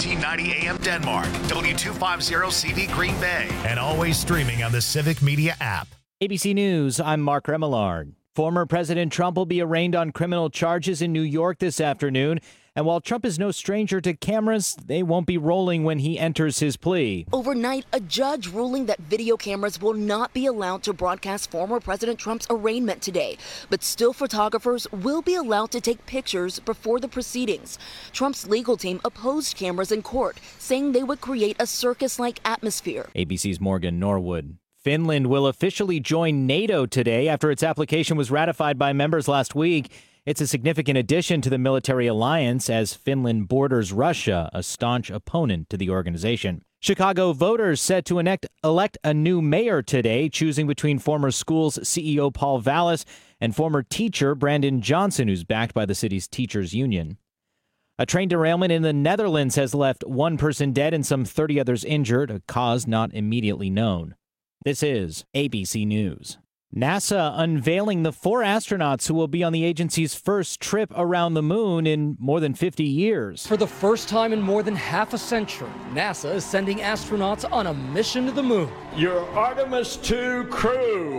1490 AM Denmark, W250 CD Green Bay, and always streaming on the Civic Media app. ABC News, I'm Mark Remillard. Former President Trump will be arraigned on criminal charges in New York this afternoon. And while Trump is no stranger to cameras, they won't be rolling when he enters his plea. Overnight, a judge ruling that video cameras will not be allowed to broadcast former President Trump's arraignment today. But still photographers will be allowed to take pictures before the proceedings. Trump's legal team opposed cameras in court, saying they would create a circus-like atmosphere. ABC's Morgan Norwood. Finland will officially join NATO today after its application was ratified by members last week. It's a significant addition to the military alliance as Finland borders Russia, a staunch opponent to the organization. Chicago voters set to elect a new mayor today, choosing between former schools CEO Paul Vallis and former teacher Brandon Johnson, who's backed by the city's teachers union. A train derailment in the Netherlands has left one person dead and some 30 others injured, a cause not immediately known. This is ABC News. NASA unveiling the 4 astronauts who will be on the agency's first trip around the moon in more than 50 years. For the first time in more than half a century, NASA is sending astronauts on a mission to the moon. Your Artemis II crew.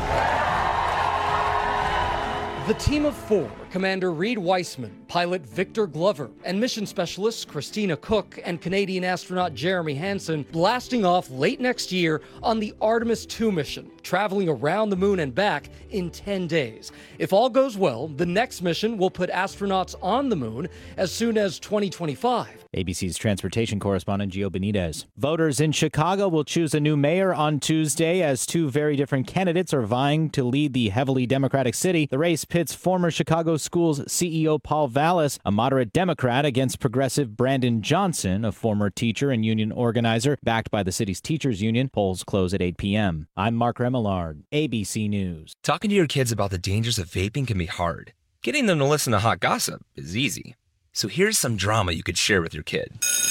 The team of 4, Commander Reed Weissman, pilot Victor Glover, and mission specialists Christina Cook and Canadian astronaut Jeremy Hansen, blasting off late next year on the Artemis II mission, traveling around the moon and back in 10 days. If all goes well, the next mission will put astronauts on the moon as soon as 2025. ABC's transportation correspondent Gio Benitez. Voters in Chicago will choose a new mayor on Tuesday as 2 very different candidates are vying to lead the heavily Democratic city. The race pits former Chicago Schools CEO Paul Vallis, a moderate Democrat, against progressive Brandon Johnson, a former teacher and union organizer backed by the city's teachers union. Polls close at 8 p.m. I'm Mark Remillard, ABC News. Talking to your kids about the dangers of vaping can be hard. Getting them to listen to hot gossip is easy. So here's some drama you could share with your kid.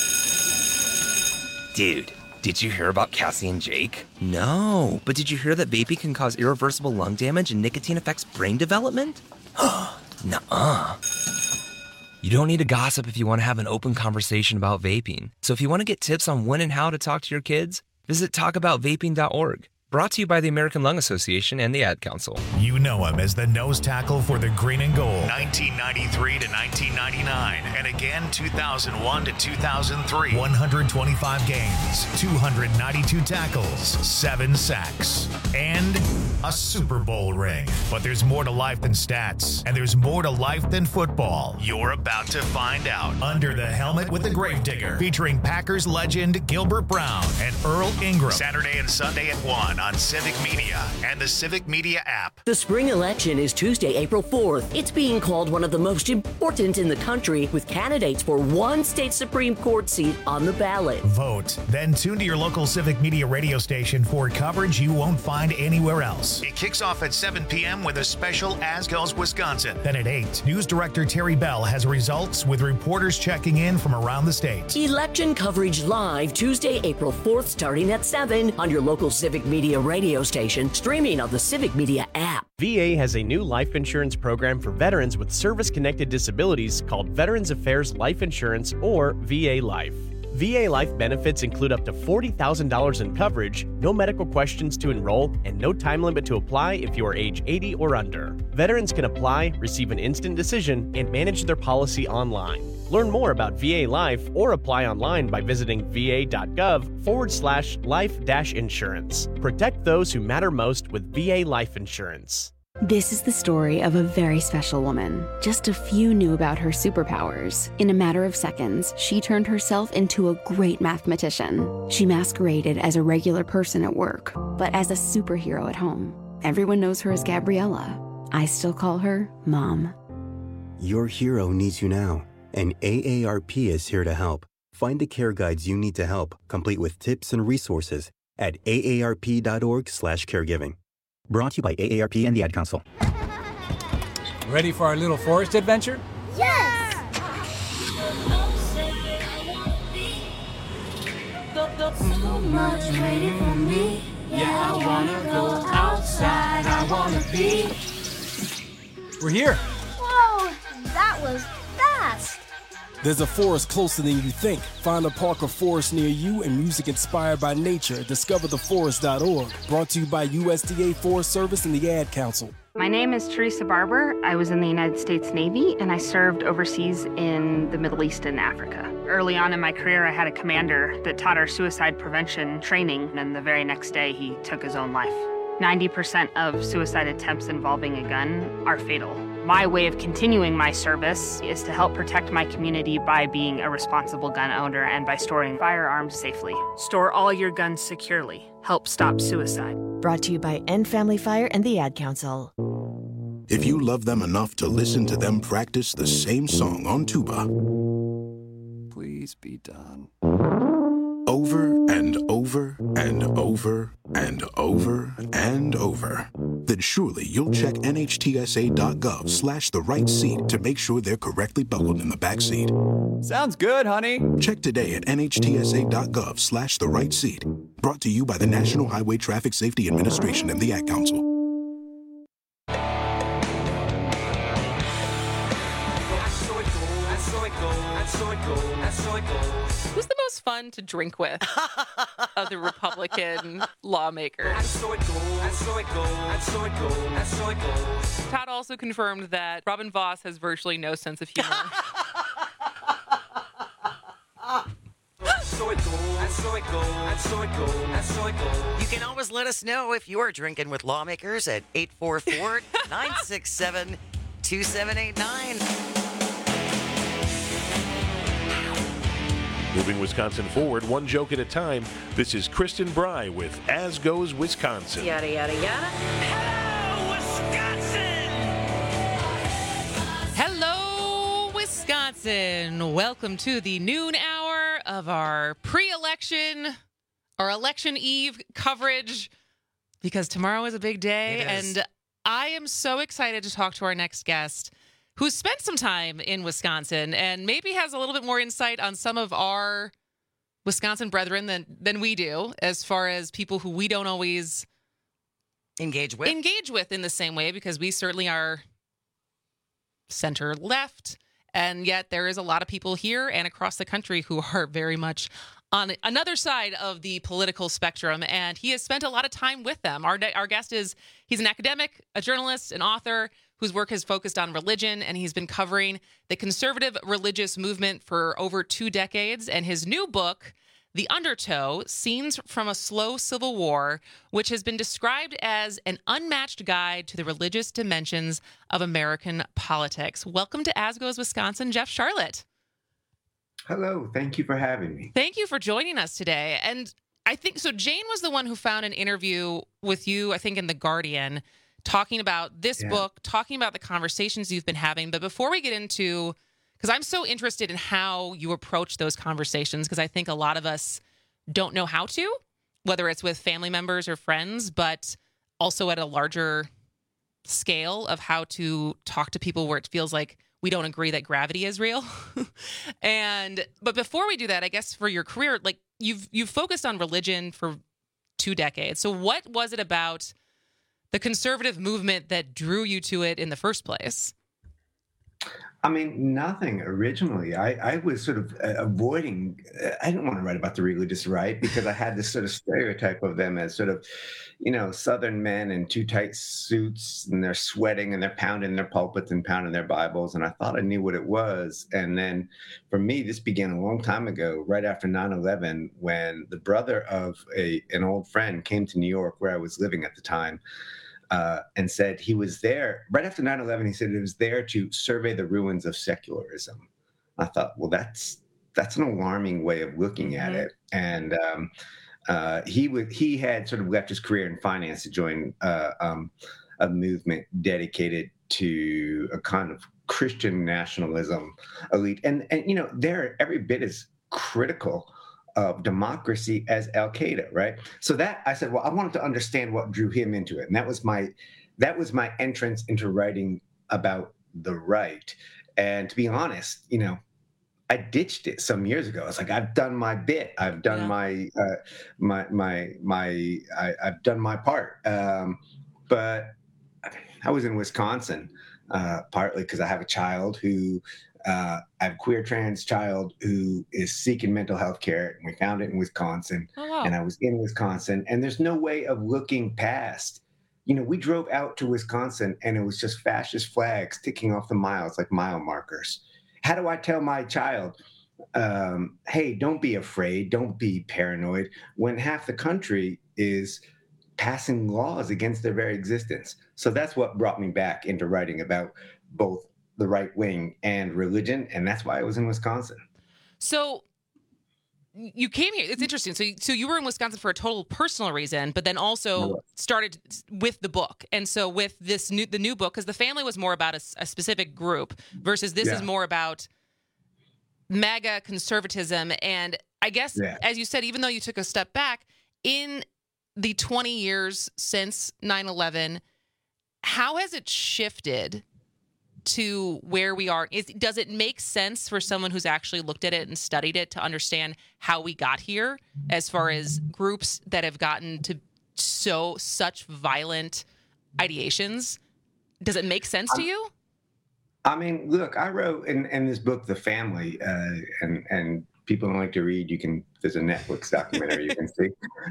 Dude, did you hear about Cassie and Jake? No, but did you hear that vaping can cause irreversible lung damage and nicotine affects brain development? Nuh-uh. You don't need to gossip if you want to have an open conversation about vaping. So if you want to get tips on when and how to talk to your kids, visit talkaboutvaping.org. Brought to you by the American Lung Association and the Ad Council. You know him as the nose tackle for the Green and Gold, 1993 to 1999, and again 2001 to 2003. 125 games, 292 tackles, 7 sacks, and a Super Bowl ring. But there's more to life than stats, and there's more to life than football. You're about to find out. Under the Helmet with the Gravedigger, featuring Packers legend Gilbert Brown and Earl Ingram. Saturday and Sunday at 1 on Civic Media and the Civic Media app. The spring election is Tuesday, April 4th. It's being called one of the most important in the country, with candidates for one state Supreme Court seat on the ballot. Vote. Then tune to your local Civic Media radio station for coverage you won't find anywhere else. It kicks off at 7 p.m. with a special As Goes Wisconsin. Then at 8, News Director Terry Bell has results with reporters checking in from around the state. Election coverage live Tuesday, April 4th, starting at 7 on your local Civic Media radio station, streaming on the Civic Media app. VA has a new life insurance program for veterans with service-connected disabilities called Veterans Affairs Life Insurance, or VA Life. VA Life benefits include up to $40,000 in coverage, no medical questions to enroll, and no time limit to apply if you are age 80 or under. Veterans can apply, receive an instant decision, and manage their policy online. Learn more about VA Life or apply online by visiting va.gov/life-insurance. Protect those who matter most with VA Life Insurance. This is the story of a very special woman. Just a few knew about her superpowers. In a matter of seconds, she turned herself into a great mathematician. She masqueraded as a regular person at work, but as a superhero at home. Everyone knows her as Gabriella. I still call her Mom. Your hero needs you now, and AARP is here to help. Find the care guides you need to help, complete with tips and resources at aarp.org/caregiving. Brought to you by AARP and the Ad Council. Ready for our little forest adventure? Yes! So much waiting for me. Yeah, I wanna go outside. I wanna be. We're here. Whoa, that was fast. There's a forest closer than you think. Find a park or forest near you and music inspired by nature at discovertheforest.org. Brought to you by USDA Forest Service and the Ad Council. My name is Teresa Barber. I was in the United States Navy, and I served overseas in the Middle East and Africa. Early on in my career, I had a commander that taught our suicide prevention training, and the very next day, he took his own life. 90% of suicide attempts involving a gun are fatal. My way of continuing my service is to help protect my community by being a responsible gun owner and by storing firearms safely. Store all your guns securely. Help stop suicide. Brought to you by End Family Fire and the Ad Council. If you love them enough to listen to them practice the same song on tuba, please be done. Over and over and over and over and over, then surely you'll check NHTSA.gov/the right seat to make sure they're correctly buckled in the back seat. Sounds good, honey. Check today at NHTSA.gov/the right seat. Brought to you by the National Highway Traffic Safety Administration and the Ad Council. Who's the most fun to drink with of the Republican lawmakers? Todd also confirmed that Robin Voss has virtually no sense of humor. You can always let us know if you're drinking with lawmakers at 844-967-2789. Moving Wisconsin forward, one joke at a time. This is Kristen Bry with As Goes Wisconsin. Yada, yada, yada. Hello, Wisconsin. Welcome to the noon hour of our pre-election, our election eve coverage, because tomorrow is a big day. And I am so excited to talk to our next guest, who's spent some time in Wisconsin and maybe has a little bit more insight on some of our Wisconsin brethren than we do, as far as people who we don't always engage with in the same way, because we certainly are center left, and yet there is a lot of people here and across the country who are very much on another side of the political spectrum, and he has spent a lot of time with them. Our guest he's an academic, a journalist, an author, whose work has focused on religion, and he's been covering the conservative religious movement for over 2 decades. And his new book, The Undertow, Scenes from a Slow Civil War, which has been described as an unmatched guide to the religious dimensions of American politics. Welcome to As Goes Wisconsin, Jeff Sharlet. Hello, thank you for having me. Thank you for joining us today. And I think, so Jane was the one who found an interview with you, I think in The Guardian, talking about this book, talking about the conversations you've been having. But before we get into, because I'm so interested in how you approach those conversations, because I think a lot of us don't know how to, whether it's with family members or friends, but also at a larger scale of how to talk to people where it feels like we don't agree that gravity is real. But before we do that, I guess for your career, like you've focused on religion for 2 decades. So what was it about the conservative movement that drew you to it in the first place? I mean, nothing originally. I was sort of avoiding, I didn't want to write about the religious right because I had this sort of stereotype of them as sort of, Southern men in too tight suits, and they're sweating and they're pounding their pulpits and pounding their Bibles. And I thought I knew what it was. And then for me, this began a long time ago, right after 9/11, when the brother of an old friend came to New York, where I was living at the time, and said he was there right after 9/11. He said he was there to survey the ruins of secularism. I thought, well, that's an alarming way of looking at it. And he had sort of left his career in finance to join a movement dedicated to a kind of Christian nationalism elite, and they're every bit as critical of democracy as Al-Qaeda, right? So that I said, well, I wanted to understand what drew him into it. And that was my entrance into writing about the right. And to be honest, I ditched it some years ago. It's like, I've done my bit. I've done I've done my part. But I was in Wisconsin, partly because I have a child who I have a queer trans child who is seeking mental health care, and we found it in Wisconsin. Oh, wow. And I was in Wisconsin, and there's no way of looking past. We drove out to Wisconsin, and it was just fascist flags ticking off the miles like mile markers. How do I tell my child, hey, don't be afraid, don't be paranoid, when half the country is passing laws against their very existence? So that's what brought me back into writing about both the right wing and religion, and that's why I was in Wisconsin. So you came here. It's interesting. So you were in Wisconsin for a total personal reason, but then also started with the book. And so with the new book, because the family was more about a specific group versus this is more about MAGA conservatism. And I guess, as you said, even though you took a step back, in the 20 years since 9/11, how has it shifted to where we are? Does it make sense for someone who's actually looked at it and studied it to understand how we got here, as far as groups that have gotten to such violent ideations? Does it make sense to you? I mean, look, I wrote in this book, The Family, and people don't like to read. There's a Netflix documentary you can see.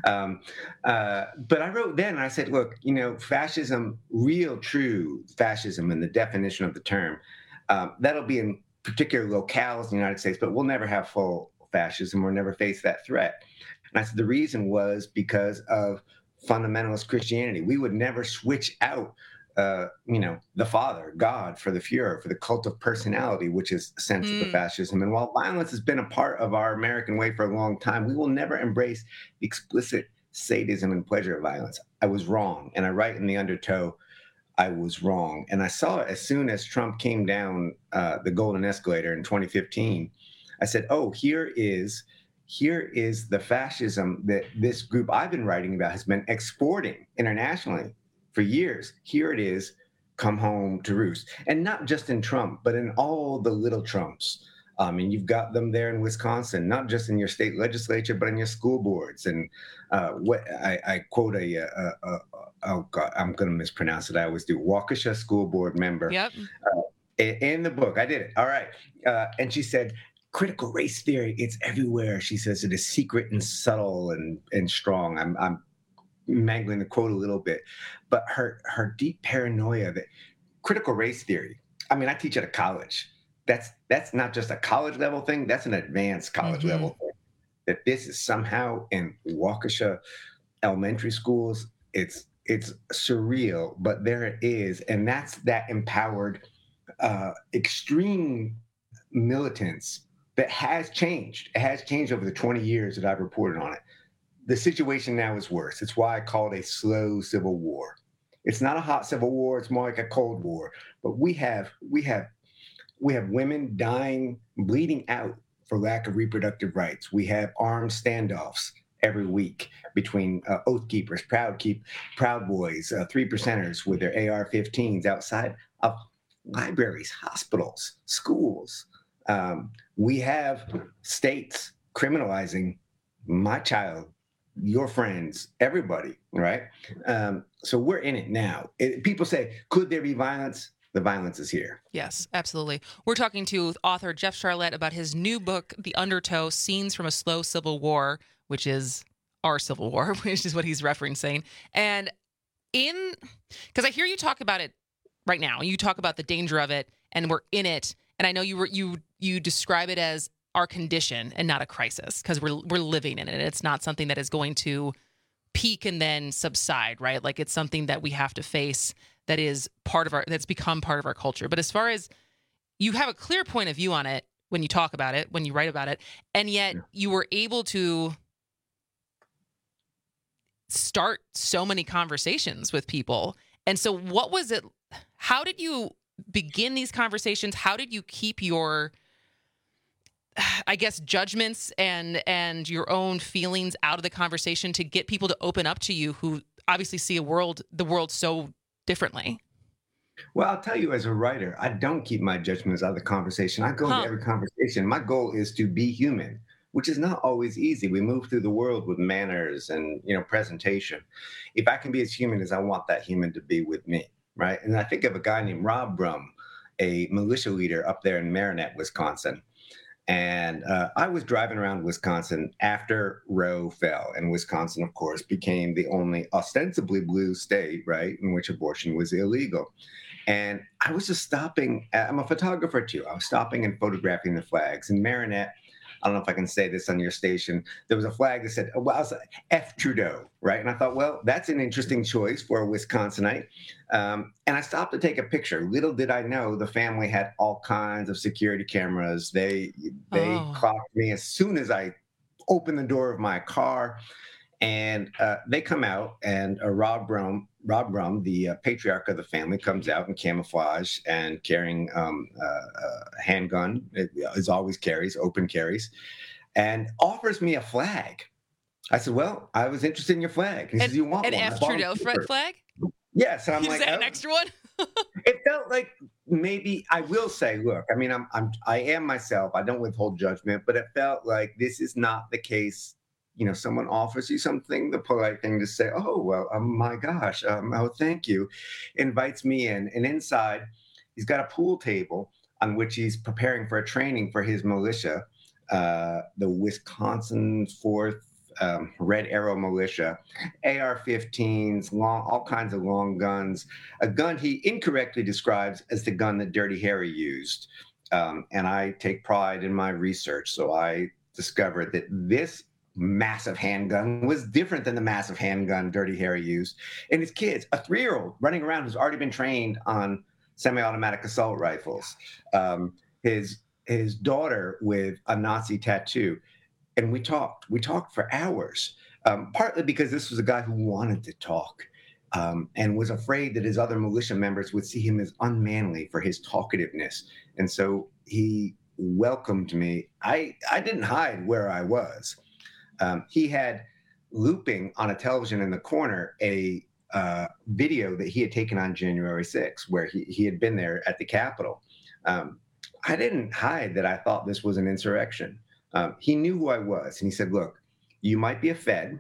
But I wrote then, and I said, look, fascism, real, true fascism in the definition of the term, that'll be in particular locales in the United States, but we'll never have full fascism. We'll never face that threat. And I said the reason was because of fundamentalist Christianity. We would never switch out the Father, God, for the Fuhrer, for the cult of personality, which is central to fascism. And while violence has been a part of our American way for a long time, we will never embrace the explicit sadism and pleasure of violence. I was wrong. And I write in the undertow, I was wrong. And I saw it as soon as Trump came down the golden escalator in 2015. I said, oh, here is the fascism that this group I've been writing about has been exporting internationally for years. Here it is, come home to roost. And not just in Trump, but in all the little Trumps. And you've got them there in Wisconsin, not just in your state legislature, but in your school boards. And what I quote oh God, I'm going to mispronounce it. I always do. Waukesha school board member. Yep. In the book, I did it. All right. And she said, critical race theory, it's everywhere. She says it is secret and subtle and strong. I'm mangling the quote a little bit, but her deep paranoia that critical race theory, I mean, I teach at a college. That's not just a college level thing. That's an advanced college level thing. That this is somehow in Waukesha elementary schools. It's surreal, but there it is. And that's that empowered extreme militance that has changed. It has changed over the 20 years that I've reported on it. The situation now is worse. It's why I call it a slow civil war. It's not a hot civil war. It's more like a cold war. But we have women dying, bleeding out for lack of reproductive rights. We have armed standoffs every week between Oath Keepers, Proud Boys, 3%ers with their AR-15s outside of libraries, hospitals, schools. We have states criminalizing my child, your friends, everybody, right? So we're in it now. People say, could there be violence? The violence is here. Yes, absolutely. We're talking to author Jeff Sharlet about his new book, The Undertow, Scenes from a Slow Civil War, which is our Civil War, which is what he's referencing. And because I hear you talk about it right now, you talk about the danger of it, and we're in it. And I know you describe it as our condition and not a crisis, because we're living in it. It's not something that is going to peak and then subside, right? Like, it's something that we have to face, that is that's become part of our culture. But as far as, you have a clear point of view on it when you talk about it, when you write about it, and yet you were able to start so many conversations with people. And so what was it? How did you begin these conversations? How did you keep your, I guess, judgments and your own feelings out of the conversation to get people to open up to you, who obviously see the world so differently? Well, I'll tell you, as a writer, I don't keep my judgments out of the conversation. I go into every conversation. My goal is to be human, which is not always easy. We move through the world with manners and, presentation. If I can be as human as I want that human to be with me, right? And I think of a guy named Rob Brum a militia leader up there in Marinette, Wisconsin. And I was driving around Wisconsin after Roe fell, and Wisconsin, of course, became the only ostensibly blue state, right, in which abortion was illegal. And I was just stopping. I'm a photographer, too. I was stopping and photographing the flags. In Marinette, I don't know if I can say this on your station, there was a flag that said, well, I was like, F Trudeau, right? And I thought, well, that's an interesting choice for a Wisconsinite. And I stopped to take a picture. Little did I know the family had all kinds of security cameras. They clocked me as soon as I opened the door of my car. And they come out, and Rob Brum, the patriarch of the family, comes out in camouflage and carrying a handgun, as always carries, open carries, and offers me a flag. I said, well, I was interested in your flag. He says, you want one? An F. Trudeau flag? Yes. And I'm Is like, that an extra one? It felt like maybe, I will say, look, I mean, I am myself. I don't withhold judgment, but it felt like this is not the case. You know, someone offers you something, the polite thing to say, oh, well, my gosh, oh, thank you, invites me in. And inside, he's got a pool table on which he's preparing for a training for his militia, the Wisconsin 4th Red Arrow Militia, AR-15s, all kinds of long guns, a gun he incorrectly describes as the gun that Dirty Harry used. And I take pride in my research. So I discovered that this massive handgun was different than the massive handgun Dirty Harry used. And his kids, a 3-year-old running around who's already been trained on semi-automatic assault rifles, his daughter with a Nazi tattoo. And we talked for hours, partly because this was a guy who wanted to talk and was afraid that his other militia members would see him as unmanly for his talkativeness. And so he welcomed me. I didn't hide where I was. He had looping on a television in the corner a video that he had taken on January 6th, where he had been there at the Capitol. I didn't hide that I thought this was an insurrection. He knew who I was, and he said, look, you might be a Fed,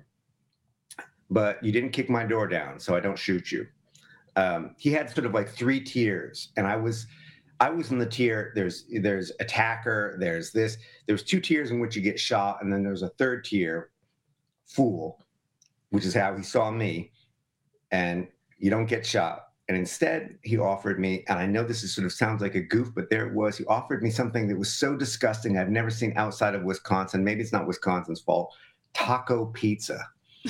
but you didn't kick my door down, so I don't shoot you. He had sort of like 3 tiers, and I was in the tier, there's attacker, there's 2 tiers in which you get shot, and then there's a 3rd tier, fool, which is how he saw me, and you don't get shot. And instead, he offered me, and I know this is sort of sounds like a goof, but there it was, he offered me something that was so disgusting I've never seen outside of Wisconsin. Maybe it's not Wisconsin's fault. Taco pizza.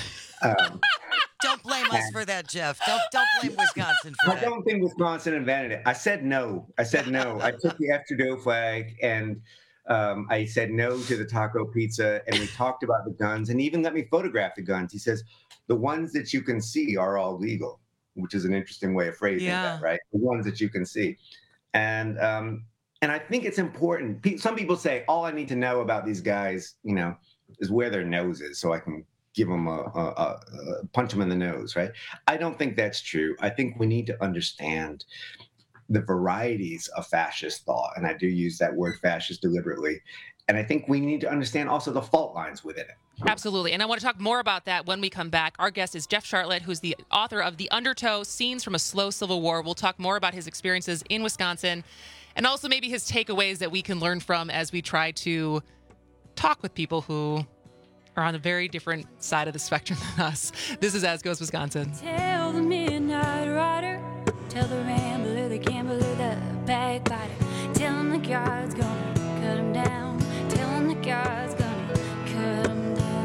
Don't blame us for that, Jeff. Don't blame Wisconsin for that. I don't think Wisconsin invented it. I said no. I took the F Trudeau flag, and I said no to the taco pizza, and we talked about the guns, and he even let me photograph the guns. He says, the ones that you can see are all legal, which is an interesting way of phrasing that, right? The ones that you can see. And I think it's important. Some people say, all I need to know about these guys, is where their nose is, so I can give them punch them in the nose, right? I don't think that's true. I think we need to understand the varieties of fascist thought, and I do use that word fascist deliberately. And I think we need to understand also the fault lines within it. Absolutely. And I want to talk more about that when we come back. Our guest is Jeff Sharlet, who's the author of The Undertow, Scenes from a Slow Civil War. We'll talk more about his experiences in Wisconsin and also maybe his takeaways that we can learn from as we try to talk with people who are on a very different side of the spectrum than us. This is As Goes Wisconsin. Tell the midnight rider, tell the rambler, the gambler, the backbiter, tell him the God's gonna cut him down, tell him the God's gonna cut him down.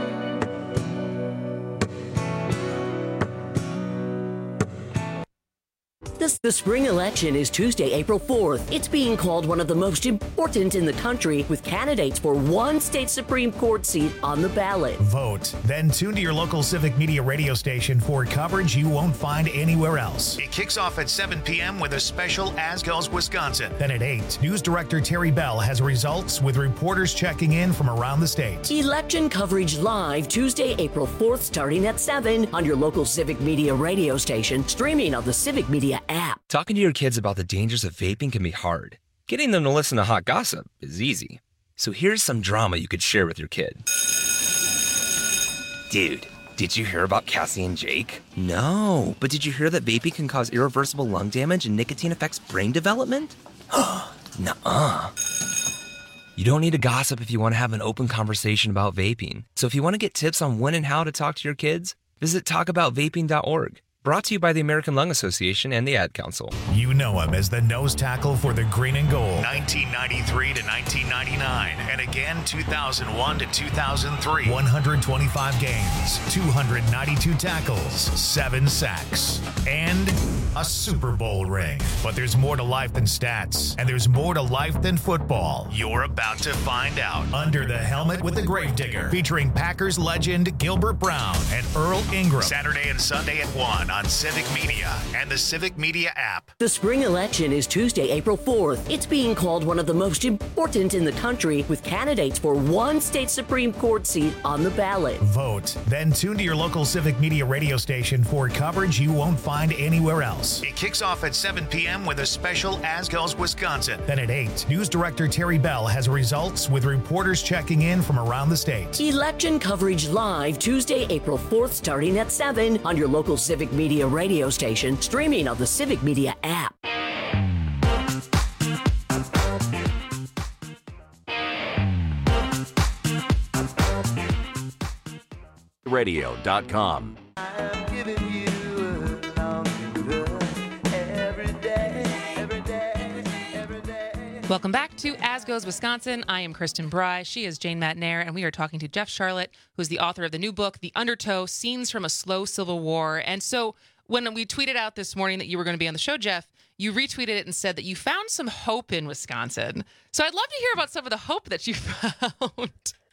The spring election is Tuesday, April 4th. It's being called one of the most important in the country, with candidates for one state Supreme Court seat on the ballot. Vote. Then tune to your local Civic Media radio station for coverage you won't find anywhere else. It kicks off at 7 p.m. with a special As Goes Wisconsin. Then at 8, News Director Terry Bell has results with reporters checking in from around the state. Election coverage live Tuesday, April 4th, starting at 7 on your local Civic Media radio station, streaming on the Civic Media app. Talking to your kids about the dangers of vaping can be hard. Getting them to listen to hot gossip is easy. So here's some drama you could share with your kid. Dude, Did you hear about Cassie and Jake? No, but did you hear that vaping can cause irreversible lung damage and nicotine affects brain development? Nuh-uh. You don't need to gossip if you want to have an open conversation about vaping. So if you want to get tips on when and how to talk to your kids, visit talkaboutvaping.org. Brought to you by the American Lung Association and the Ad Council. You know him as the nose tackle for the Green and Gold, 1993 to 1999, and again 2001 to 2003. 125 games, 292 tackles, 7 sacks, and a Super Bowl ring. But there's more to life than stats, and there's more to life than football. You're about to find out. Under the Helmet with the Gravedigger, featuring Packers legend Gilbert Brown and Earl Ingram. Saturday and Sunday at 1 on Civic Media and the Civic Media app. The spring election is Tuesday, April 4th. It's being called one of the most important in the country, with candidates for one state Supreme Court seat on the ballot. Vote, then tune to your local Civic Media radio station for coverage you won't find anywhere else. It kicks off at 7 p.m. with a special As Goes Wisconsin. Then at 8, News Director Terry Bell has results with reporters checking in from around the state. Election coverage live Tuesday, April 4th, starting at 7 on your local Civic Media radio station, streaming on the Civic Media app. Radio.com. Welcome back to As Goes Wisconsin. I am Kristen Bry. She is Jane Matnair, and we are talking to Jeff Charlotte, who's the author of the new book, The Undertow: Scenes from a Slow Civil War. And so when we tweeted out this morning that you were going to be on the show, Jeff, you retweeted it and said that you found some hope in Wisconsin. So I'd love to hear about some of the hope that you found.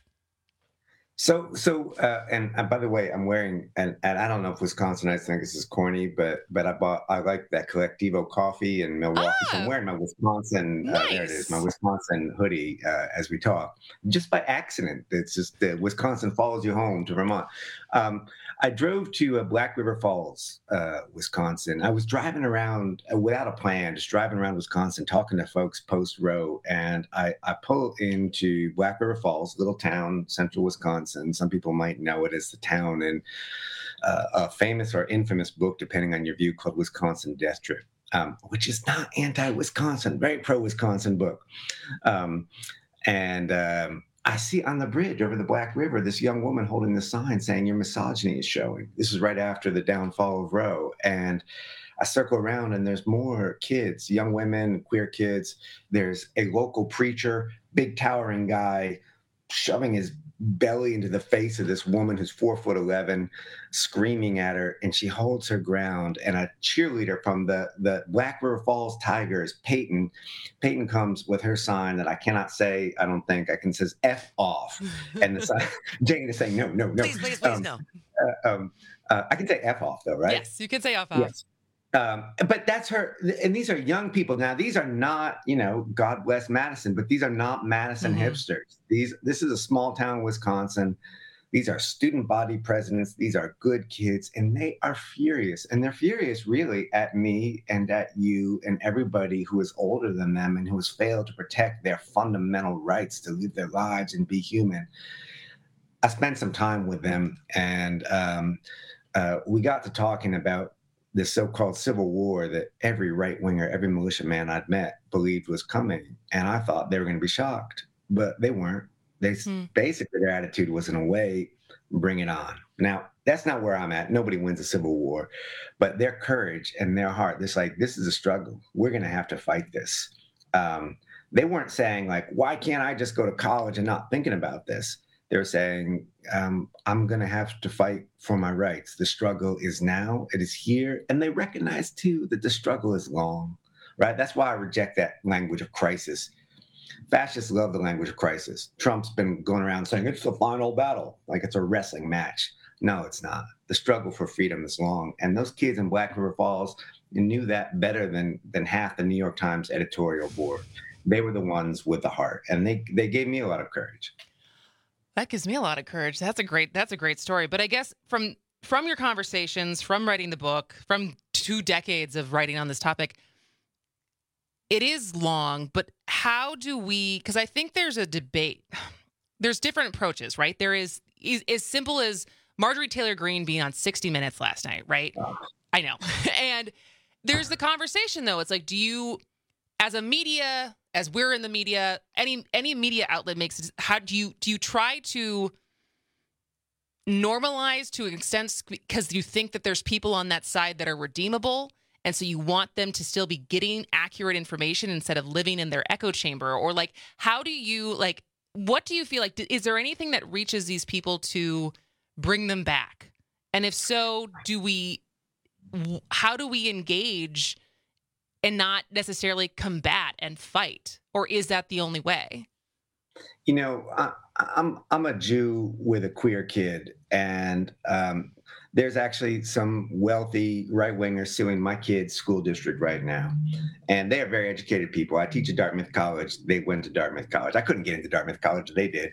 And by the way, I'm wearing, and I don't know if Wisconsinites think this is corny, but I like that Collectivo coffee in Milwaukee. So I'm wearing my Wisconsin, there it is, my Wisconsin hoodie as we talk, just by accident. It's just Wisconsin follows you home to Vermont. I drove to Black River Falls, Wisconsin. I was driving around without a plan, just driving around Wisconsin, talking to folks post-row, and I pull into Black River Falls, little town, central Wisconsin. Some people might know it as the town in a famous or infamous book, depending on your view, called Wisconsin Death Trip, which is not anti-Wisconsin, very pro-Wisconsin book. I see on the bridge over the Black River this young woman holding the sign saying your misogyny is showing. This is right after the downfall of Roe. And I circle around and there's more kids, young women, queer kids. There's a local preacher, big towering guy, shoving his belly into the face of this woman who's 4'11", screaming at her, and she holds her ground. And a cheerleader from the Black River Falls Tigers, Peyton comes with her sign that I cannot say. I don't think I can, says "F off," and the sign, Jane is saying no. Please, no. I can say "F off" though, right? Yes, you can say "F off." Yes. But that's her, and these are young people. Now, these are not, God bless Madison, but these are not Madison hipsters. This is a small town, Wisconsin. These are student body presidents. These are good kids, and they are furious. And they're furious really at me and at you and everybody who is older than them and who has failed to protect their fundamental rights to live their lives and be human. I spent some time with them, and we got to talking about the so-called civil war that every right-winger, every militiaman I'd met believed was coming. And I thought they were going to be shocked, but they weren't. Basically, their attitude was, in a way, bring it on. Now, that's not where I'm at. Nobody wins a civil war. But their courage and their heart, this is a struggle. We're going to have to fight this. They weren't saying, like, why can't I just go to college and not thinking about this? They're saying, I'm going to have to fight for my rights. The struggle is now. It is here. And they recognize, too, that the struggle is long, right? That's why I reject that language of crisis. Fascists love the language of crisis. Trump's been going around saying it's the final battle, like it's a wrestling match. No, it's not. The struggle for freedom is long. And those kids in Black River Falls knew that better than half the New York Times editorial board. They were the ones with the heart. And they gave me a lot of courage. That gives me a lot of courage. That's a great story. But I guess from your conversations, from writing the book, from 2 decades of writing on this topic, it is long, but how do we, because I think there's a debate. There's different approaches, right? There is as simple as Marjorie Taylor Greene being on 60 Minutes last night, right? I know. And there's the conversation, though. It's like, do you, as a media, as we're in the media, any media outlet makes, how do you try to normalize to an extent because you think that there's people on that side that are redeemable, and so you want them to still be getting accurate information instead of living in their echo chamber? Or like, how do you, like, what do you feel like, is there anything that reaches these people to bring them back? And if so, how do we engage and not necessarily combat and fight? Or is that the only way? You know, I'm a Jew with a queer kid, and there's actually some wealthy right-wingers suing my kid's school district right now. And they are very educated people. I teach at Dartmouth College. They went to Dartmouth College. I couldn't get into Dartmouth College. They did.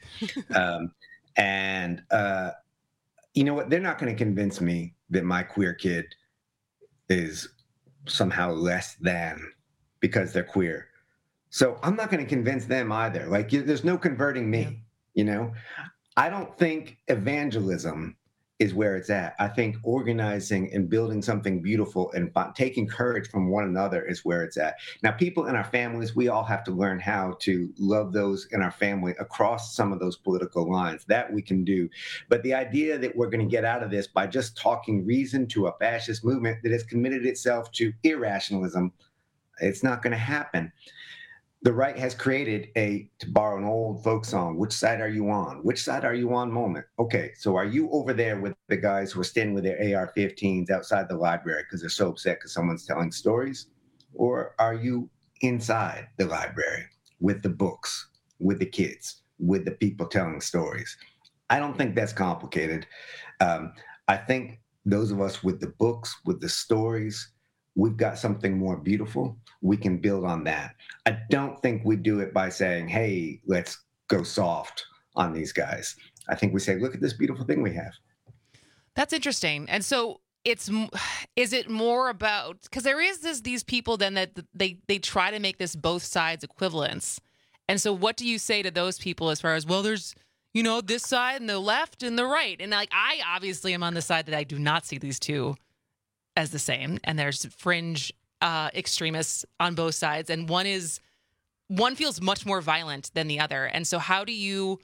You know what? They're not going to convince me that my queer kid is somehow less than because they're queer. So I'm not going to convince them either. Like, there's no converting me, you know? I don't think evangelism is where it's at. I think organizing and building something beautiful and taking courage from one another is where it's at. Now, people in our families, we all have to learn how to love those in our family across some of those political lines. That we can do. But the idea that we're going to get out of this by just talking reason to a fascist movement that has committed itself to irrationalism, it's not going to happen. The right has created to borrow an old folk song, which side are you on? Which side are you on moment? Okay, so are you over there with the guys who are standing with their AR-15s outside the library because they're so upset because someone's telling stories? Or are you inside the library with the books, with the kids, with the people telling stories? I don't think that's complicated. I think those of us with the books, with the stories, we've got something more beautiful. We can build on that. I don't think we do it by saying, hey, let's go soft on these guys. I think we say, look at this beautiful thing we have. That's interesting. And so is it more about, because there is these people then that they try to make this both sides equivalence. And so what do you say to those people as far as, well, there's, you know, this side and the left and the right. And like, I obviously am on the side that I do not see these two as the same, and there's fringe extremists on both sides, and one feels much more violent than the other. And so how do you,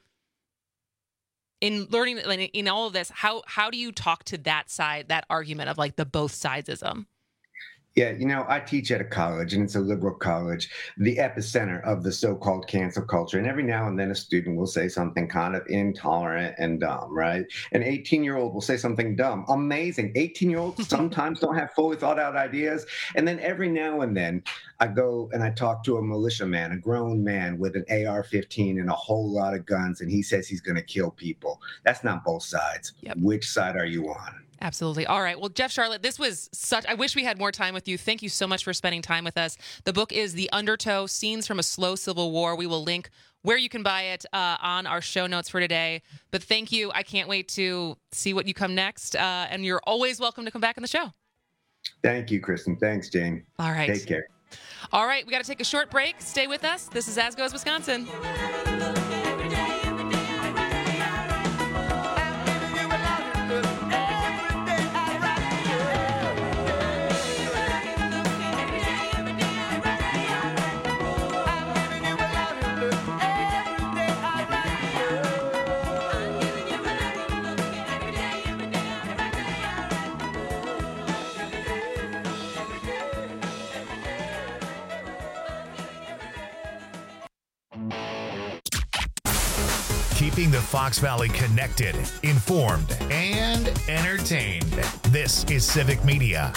in learning in all of this, how do you talk to that side, that argument of like the both sidesism? Yeah, you know, I teach at a college, and it's a liberal college, the epicenter of the so-called cancel culture. And every now and then a student will say something kind of intolerant and dumb, right? An 18-year-old will say something dumb. Amazing. 18-year-olds sometimes don't have fully thought out ideas. And then every now and then I go and I talk to a militiaman, a grown man with an AR-15 and a whole lot of guns, and he says he's going to kill people. That's not both sides. Yep. Which side are you on? Absolutely. All right. Well, Jeff Sharlet, this was I wish we had more time with you. Thank you so much for spending time with us. The book is The Undertow, Scenes from a Slow Civil War. We will link where you can buy it on our show notes for today. But thank you. I can't wait to see what you come next. And you're always welcome to come back on the show. Thank you, Kristen. Thanks, Jane. All right. Take care. All right. We got to take a short break. Stay with us. This is As Goes Wisconsin. Keeping the Fox Valley connected, informed, and entertained. This is Civic Media.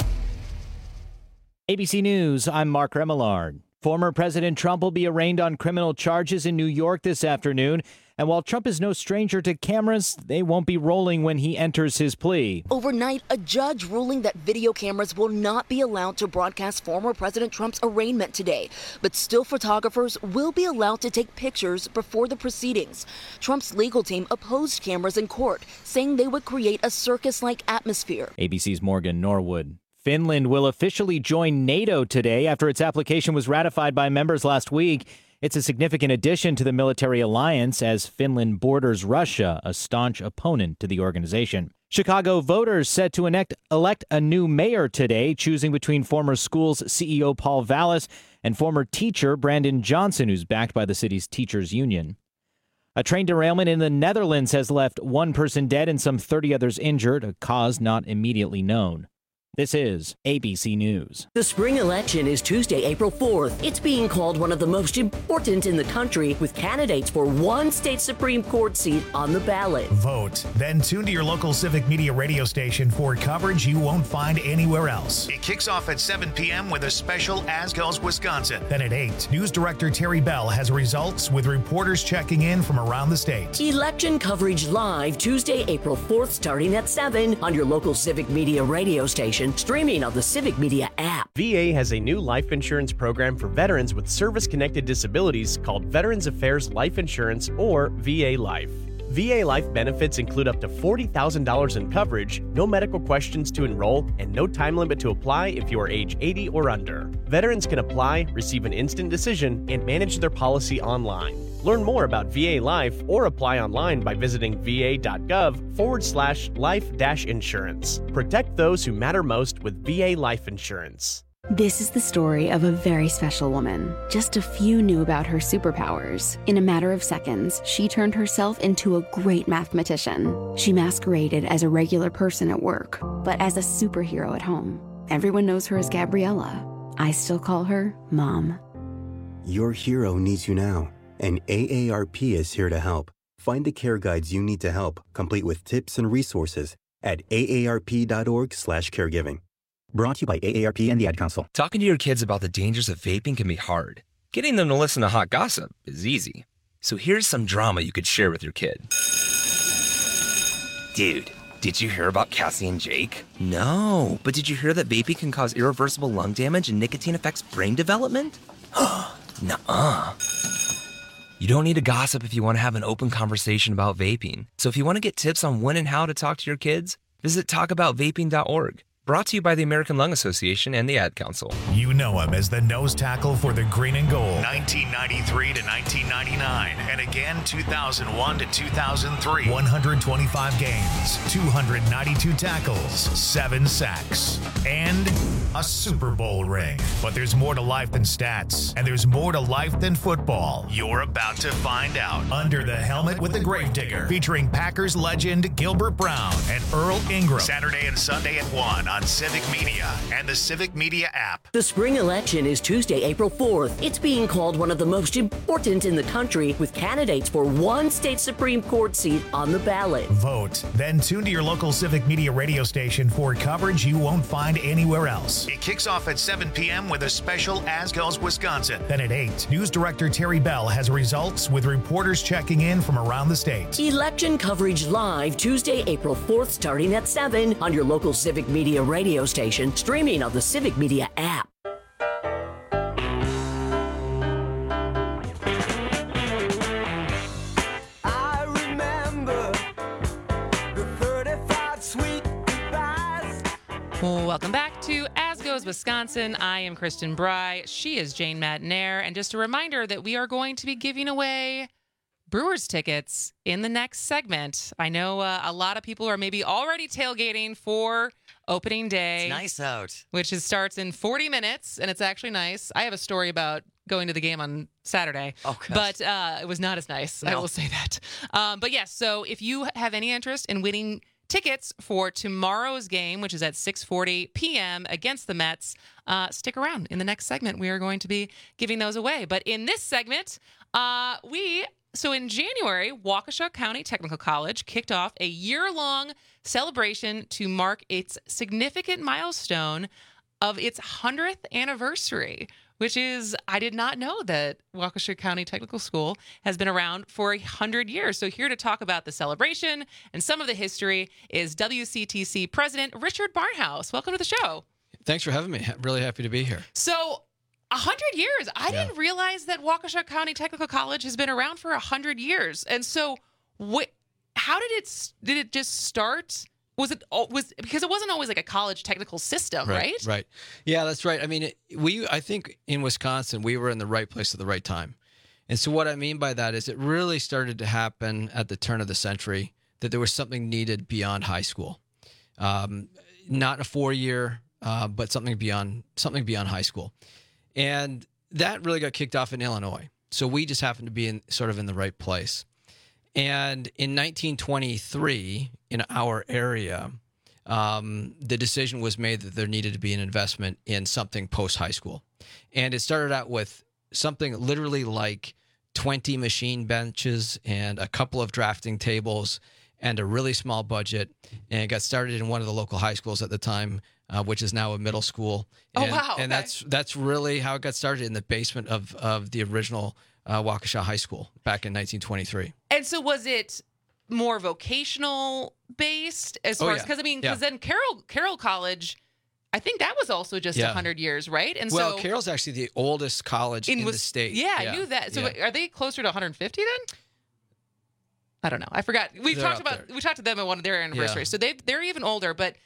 ABC News, I'm Mark Remillard. Former President Trump will be arraigned on criminal charges in New York this afternoon. And while Trump is no stranger to cameras, they won't be rolling when he enters his plea. Overnight, a judge ruling that video cameras will not be allowed to broadcast former President Trump's arraignment today. But still photographers will be allowed to take pictures before the proceedings. Trump's legal team opposed cameras in court, saying they would create a circus-like atmosphere. ABC's Morgan Norwood. Finland will officially join NATO today after its application was ratified by members last week. It's a significant addition to the military alliance as Finland borders Russia, a staunch opponent to the organization. Chicago voters set to elect a new mayor today, choosing between former schools CEO Paul Vallis and former teacher Brandon Johnson, who's backed by the city's teachers union. A train derailment in the Netherlands has left one person dead and some 30 others injured, a cause not immediately known. This is ABC News. The spring election is Tuesday, April 4th. It's being called one of the most important in the country, with candidates for one state Supreme Court seat on the ballot. Vote. Then tune to your local Civic Media radio station for coverage you won't find anywhere else. It kicks off at 7 p.m. with a special As Goes Wisconsin. Then at 8, News Director Terry Bell has results with reporters checking in from around the state. Election coverage live Tuesday, April 4th, starting at 7 on your local Civic Media radio station. Streaming on the Civic Media app. VA has a new life insurance program for veterans with service-connected disabilities called Veterans Affairs Life Insurance, or VA Life. VA Life benefits include up to $40,000 in coverage, no medical questions to enroll, and no time limit to apply if you are age 80 or under. Veterans can apply, receive an instant decision, and manage their policy online. Learn more about VA Life or apply online by visiting va.gov/life-insurance. Protect those who matter most with VA Life Insurance. This is the story of a very special woman. Just a few knew about her superpowers. In a matter of seconds, she turned herself into a great mathematician. She masqueraded as a regular person at work, but as a superhero at home. Everyone knows her as Gabriella. I still call her Mom. Your hero needs you now, and AARP is here to help. Find the care guides you need to help, complete with tips and resources at aarp.org/caregiving. Brought to you by AARP and the Ad Council. Talking to your kids about the dangers of vaping can be hard. Getting them to listen to hot gossip is easy. So here's some drama you could share with your kid. Dude, did you hear about Cassie and Jake? No, but did you hear that vaping can cause irreversible lung damage and nicotine affects brain development? Nuh-uh. You don't need to gossip if you want to have an open conversation about vaping. So if you want to get tips on when and how to talk to your kids, visit talkaboutvaping.org. Brought to you by the American Lung Association and the Ad Council. You know him as the nose tackle for the Green and Gold, 1993 to 1999, and again 2001 to 2003. 125 games, 292 tackles, 7 sacks, and a Super Bowl ring. But there's more to life than stats, and there's more to life than football. You're about to find out. Under the Helmet with the Gravedigger, featuring Packers legend Gilbert Brown and Earl Ingram. Saturday and Sunday at 1 on Civic Media and the Civic Media app. The spring election is Tuesday, April 4th. It's being called one of the most important in the country, with candidates for one state Supreme Court seat on the ballot. Vote. Then tune to your local Civic Media radio station for coverage you won't find anywhere else. It kicks off at 7 p.m. with a special As Goes Wisconsin. Then at 8, News Director Terry Bell has results with reporters checking in from around the state. Election coverage live Tuesday, April 4th, starting at 7 on your local Civic Media radio station, streaming on the Civic Media app. I remember the 35 sweet goodbyes. Welcome back to As Goes Wisconsin. I am Kristen Bry. She is Jane Matinaire. And just a reminder that we are going to be giving away Brewers tickets in the next segment. I know a lot of people are maybe already tailgating for opening day. It's nice out. Which starts in 40 minutes, and it's actually nice. I have a story about going to the game on Saturday, but it was not as nice. No. I will say that. But yes, so if you have any interest in winning tickets for tomorrow's game, which is at 6:40 p.m. against the Mets, stick around. In the next segment, we are going to be giving those away. But in this segment, So in January, Waukesha County Technical College kicked off a year-long celebration to mark its significant milestone of its 100th anniversary, which is, I did not know that Waukesha County Technical School has been around for 100 years. So here to talk about the celebration and some of the history is WCTC President Richard Barnhouse. Welcome to the show. Thanks for having me. I'm really happy to be here. So 100 years. I didn't realize that Waukesha County Technical College has been around for 100 years. And so how did it just start? Was because it wasn't always like a college technical system, right? Right. Yeah, that's right. I mean, I think in Wisconsin, we were in the right place at the right time. And so what I mean by that is it really started to happen at the turn of the century, that there was something needed beyond high school. Not a 4-year, but something beyond high school. And that really got kicked off in Illinois. So we just happened to be in the right place. And in 1923, in our area, the decision was made that there needed to be an investment in something post-high school. And it started out with something literally like 20 machine benches and a couple of drafting tables and a really small budget. And it got started in one of the local high schools at the time, which is now a middle school. And, wow. And that's really how it got started, in the basement of the original Waukesha High School back in 1923. And so was it more vocational based as far as, because then Carroll College, I think that was also just 100 years, right? And well, Carroll's actually the oldest college in the state. Yeah, I knew that. So are they closer to 150 then? I don't know. I forgot. We talked to them at one of their anniversaries. So they're even older, but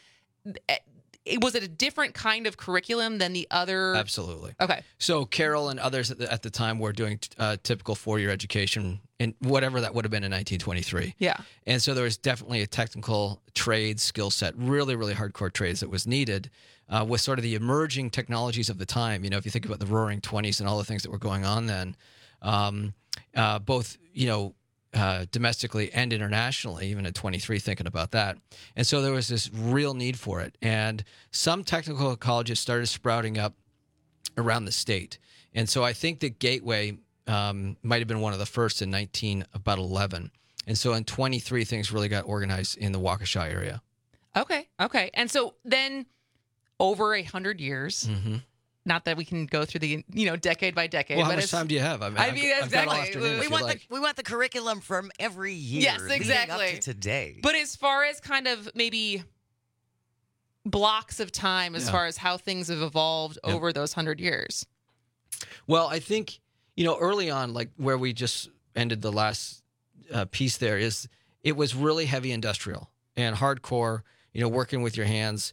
was it a different kind of curriculum than the other? Absolutely. Okay. So Carroll and others at the time were doing typical 4-year education in whatever that would have been in 1923. Yeah. And so there was definitely a technical trade skill set, really, really hardcore trades that was needed with sort of the emerging technologies of the time. You know, if you think about the Roaring 20s and all the things that were going on then, both, domestically and internationally, even at 23, thinking about that. And so there was this real need for it. And some technical colleges started sprouting up around the state. And so I think that Gateway might have been one of the first in 1911. And so in 23, things really got organized in the Waukesha area. Okay. And so then over 100 years, not that we can go through the, decade by decade. Well, but how much time do you have? I've exactly. We want the curriculum from every year. Yes, exactly. Leading up to today. But as far as kind of maybe blocks of time, as far as how things have evolved over those 100 years. Well, I think, early on, like where we just ended the last piece there, is it was really heavy industrial and hardcore, working with your hands,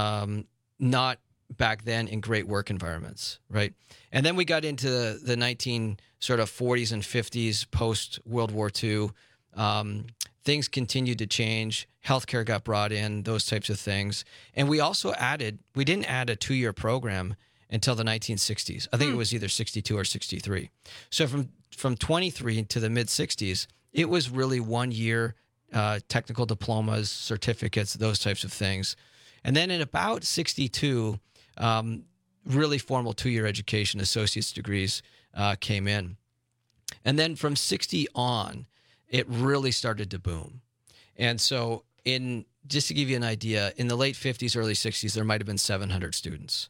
not back then in great work environments, right? And then we got into the 1940s and 50s, post World War II. Things continued to change. Healthcare got brought in, those types of things. And we also we didn't add a 2-year program until the 1960s. I think it was either 62 or 63. So from 23 to the mid-60s, it was really 1-year technical diplomas, certificates, those types of things. And then in about 62, really formal 2-year education, associate's degrees came in. And then from 60 on, it really started to boom. And so just to give you an idea, in the late 50s, early 60s, there might have been 700 students.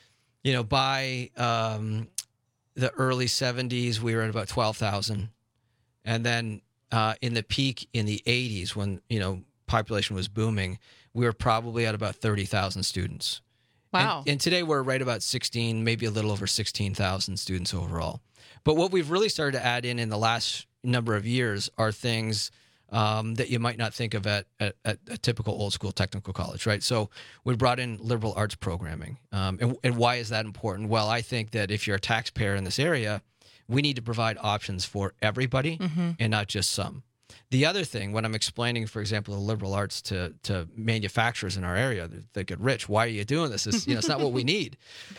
By the early 70s, we were at about 12,000. And then in the peak in the 80s, when, population was booming, we were probably at about 30,000 students. Wow. And today we're right about 16, maybe a little over 16,000 students overall. But what we've really started to add in the last number of years are things that you might not think of at a typical old school technical college, right? So we brought in liberal arts programming. And why is that important? Well, I think that if you're a taxpayer in this area, we need to provide options for everybody and not just some. The other thing, when I'm explaining, for example, the liberal arts to manufacturers in our area, they get rich. Why are you doing this? It's not what we need.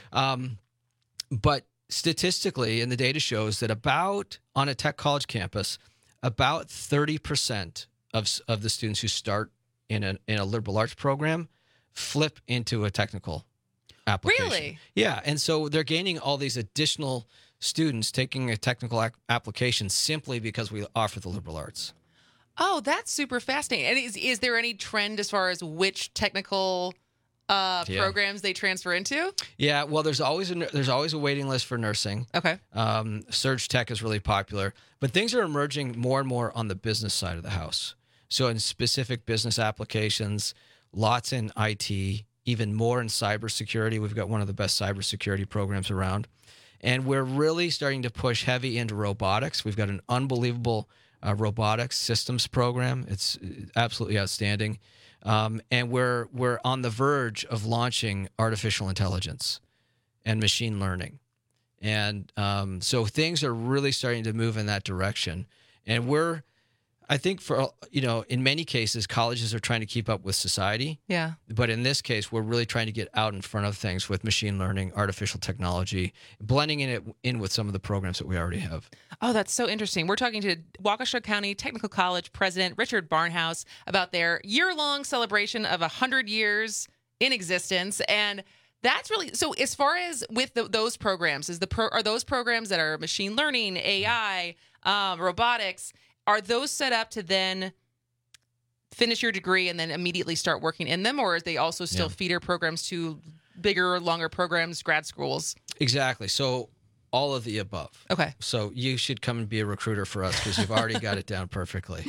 But statistically, and the data shows that on a tech college campus, about 30% of the students who start in a liberal arts program flip into a technical application. Really? Yeah, and so they're gaining all these additional students taking a technical application simply because we offer the liberal arts. Oh, that's super fascinating. And is there any trend as far as which technical programs they transfer into? Yeah, well, there's always a waiting list for nursing. Okay. Surge Tech is really popular, but things are emerging more and more on the business side of the house. So in specific business applications, lots in IT, even more in cybersecurity. We've got one of the best cybersecurity programs around. And we're really starting to push heavy into robotics. We've got an unbelievable robotics systems program. It's absolutely outstanding. And we're on the verge of launching artificial intelligence and machine learning. And so things are really starting to move in that direction. And I think in many cases, colleges are trying to keep up with society. Yeah. But in this case, we're really trying to get out in front of things with machine learning, artificial technology, blending it in with some of the programs that we already have. Oh, that's so interesting. We're talking to Waukesha County Technical College President Richard Barnhouse about their year-long celebration of 100 years in existence. And that's really so. As far as with those programs, are those programs that are machine learning, AI, robotics? Are those set up to then finish your degree and then immediately start working in them, or are they also still feeder programs to bigger, longer programs, grad schools? Exactly. So all of the above. Okay. So you should come and be a recruiter for us because you've already got it down perfectly.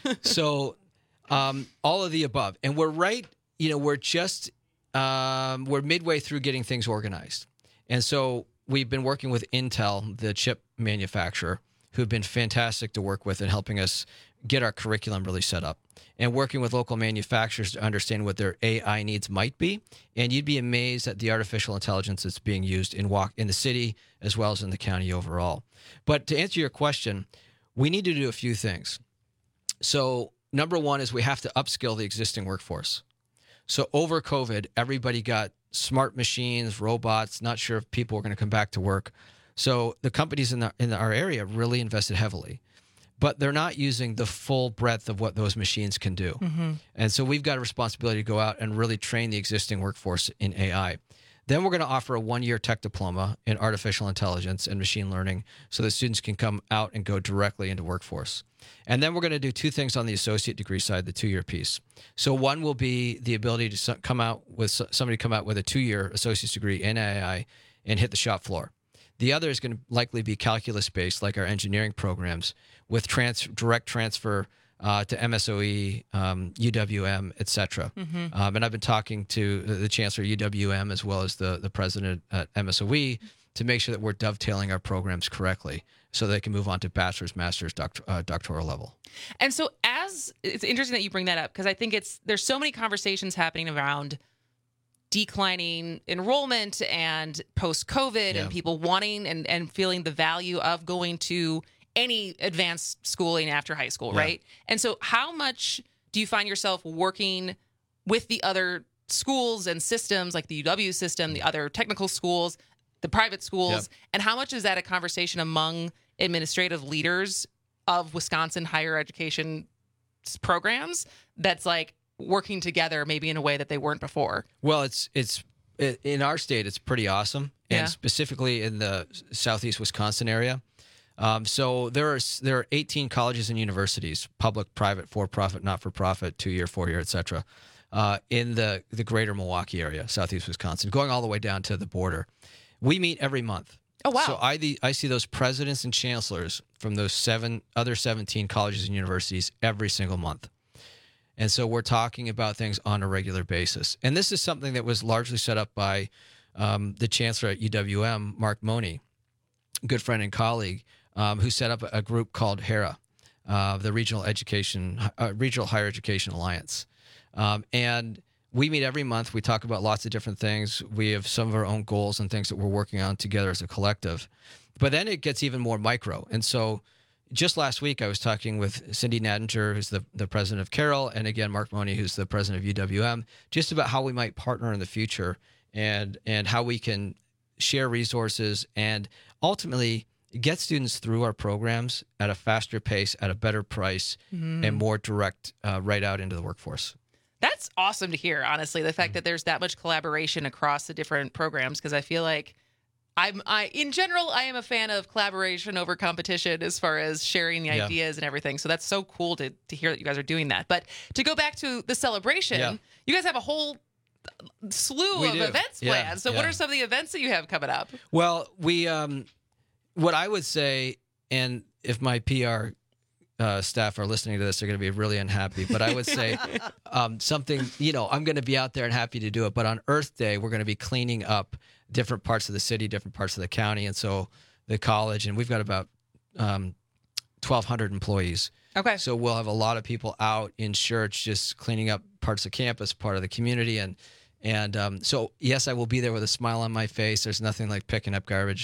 So all of the above, and we're right. We're just we're midway through getting things organized, and so we've been working with Intel, the chip manufacturer, who've been fantastic to work with in helping us get our curriculum really set up, and working with local manufacturers to understand what their AI needs might be. And you'd be amazed at the artificial intelligence that's being used in the city as well as in the county overall. But to answer your question, we need to do a few things. So number one is we have to upskill the existing workforce. So over COVID, everybody got smart machines, robots, not sure if people were going to come back to work. So the companies in our area really invested heavily, but they're not using the full breadth of what those machines can do. Mm-hmm. And so we've got a responsibility to go out and really train the existing workforce in AI. Then we're going to offer a 1-year tech diploma in artificial intelligence and machine learning so that students can come out and go directly into workforce. And then we're going to do 2 things on the associate degree side, the 2-year piece. So one will be the ability to somebody come out with a 2-year associate's degree in AI and hit the shop floor. The other is going to likely be calculus-based, like our engineering programs, with direct transfer to MSOE, UWM, et cetera. Mm-hmm. And I've been talking to the chancellor at UWM as well as the president at MSOE to make sure that we're dovetailing our programs correctly so they can move on to bachelor's, master's, doctoral level. And so it's interesting that you bring that up because I think there's so many conversations happening around declining enrollment and post-COVID and people wanting and feeling the value of going to any advanced schooling after high school, right? And so how much do you find yourself working with the other schools and systems like the UW system, the other technical schools, the private schools, and how much is that a conversation among administrative leaders of Wisconsin higher education programs that's like working together maybe in a way that they weren't before? Well, it's in our state, it's pretty awesome, and specifically in the southeast Wisconsin area. So there are 18 colleges and universities, public, private, for-profit, not-for-profit, 2-year, 4-year, et cetera, in the greater Milwaukee area, southeast Wisconsin, going all the way down to the border. We meet every month. Oh, wow. So I see those presidents and chancellors from those other 17 colleges and universities every single month. And so we're talking about things on a regular basis. And this is something that was largely set up by the chancellor at UWM, Mark Money, good friend and colleague, who set up a group called HERA, the Regional Higher Education Alliance. And we meet every month. We talk about lots of different things. We have some of our own goals and things that we're working on together as a collective. But then it gets even more micro. And so just last week, I was talking with Cindy Nadinger, who's the president of Carroll, and again, Mark Money, who's the president of UWM, just about how we might partner in the future and how we can share resources and ultimately get students through our programs at a faster pace, at a better price, and more direct right out into the workforce. That's awesome to hear, honestly, the fact that there's that much collaboration across the different programs, because I feel like in general, I am a fan of collaboration over competition as far as sharing the ideas and everything. So that's so cool to hear that you guys are doing that. But to go back to the celebration, you guys have a whole slew of events planned. So what are some of the events that you have coming up? Well, we what I would say, and if my PR staff are listening to this, they're going to be really unhappy. But I would say something, I'm going to be out there and happy to do it. But on Earth Day, we're going to be cleaning up different parts of the city, different parts of the county. And so the college, and we've got about 1,200 employees. Okay. So we'll have a lot of people out in shirts just cleaning up parts of campus, part of the community. And so, yes, I will be there with a smile on my face. There's nothing like picking up garbage.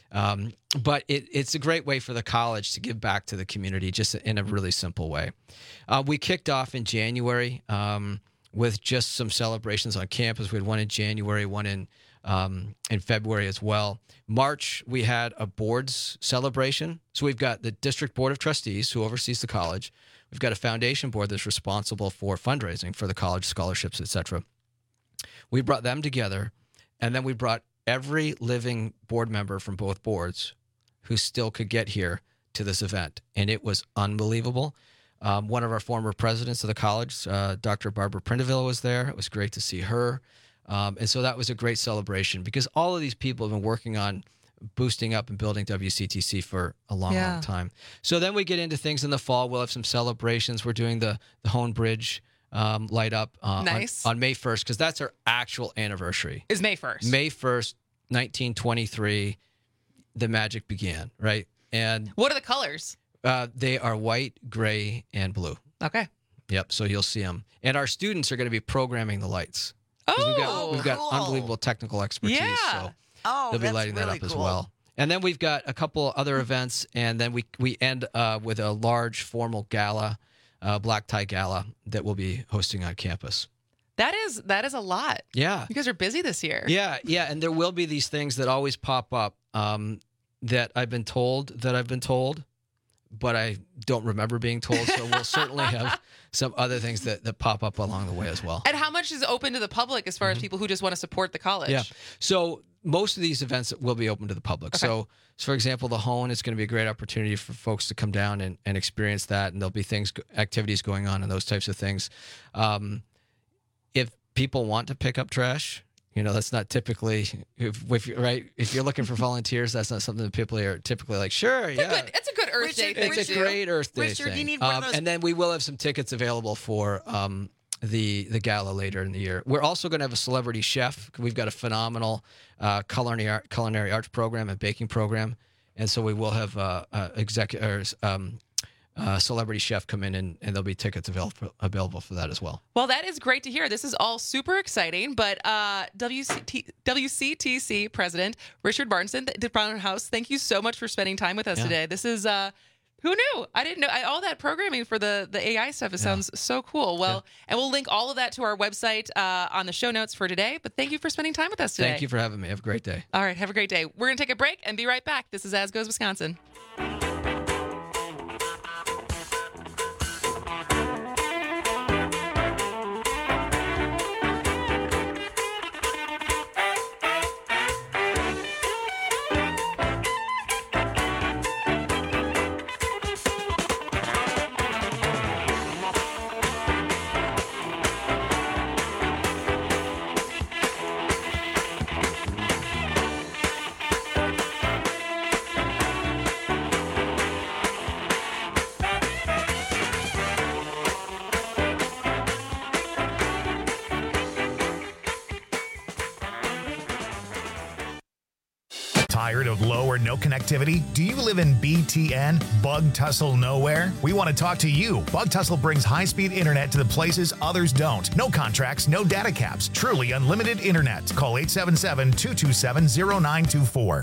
But it's a great way for the college to give back to the community just in a really simple way. We kicked off in January with just some celebrations on campus. We had one in January, one in February as well. March, we had a board's celebration. So we've got the District Board of Trustees who oversees the college. We've got a foundation board that's responsible for fundraising for the college, scholarships, etc. We brought them together, and then we brought every living board member from both boards who still could get here to this event. And it was unbelievable. One of our former presidents of the college, Dr. Barbara Prindiville, was there. It was great to see her. And so that was a great celebration because all of these people have been working on boosting up and building WCTC for a long, long time. So then we get into things in the fall. We'll have some celebrations. We're doing the Hone Bridge light up on May 1st because that's our actual anniversary. Is May 1st. May 1st, 1923, the magic began, right? And what are the colors? They are white, gray, and blue. Okay. Yep, so you'll see them. And our students are going to be programming the lights. We've got unbelievable technical expertise, so they'll be lighting that up as well. And then we've got a couple other events, and then we end with a large formal gala, black tie gala that we'll be hosting on campus. That is a lot. Yeah. You guys are busy this year. Yeah, and there will be these things that always pop up that I've been told, but I don't remember being told. So we'll certainly have some other things that pop up along the way as well. And how much is open to the public as far as people who just want to support the college? Yeah. So most of these events will be open to the public. Okay. So for example, the Hone is going to be a great opportunity for folks to come down and experience that. And there'll be activities going on and those types of things. If people want to pick up trash, that's not typically, if you're looking for volunteers, that's not something that people are typically like, sure, It's a good Earth Day thing. It's a great Earth Day Richard, thing. you need one of those. And then we will have some tickets available for the gala later in the year. We're also going to have a celebrity chef. We've got a phenomenal culinary arts program and baking program. And so we will have celebrity chef come in and there'll be tickets available for that as well. Well, that is great to hear. This is all super exciting. But WCTC President Richard Barnson, the Brown House, thank you so much for spending time with us today. This is who knew? I didn't know all that programming for the AI stuff. It sounds so cool. Well, and we'll link all of that to our website on the show notes for today. But thank you for spending time with us today. Thank you for having me. Have a great day. All right, have a great day. We're going to take a break and be right back. This is As Goes Wisconsin. Tired of low or no connectivity? Do you live in BTN, Bug Tussle Nowhere? We want to talk to you. Bug Tussle brings high-speed internet to the places others don't. No contracts, no data caps. Truly unlimited internet. Call 877-227-0924.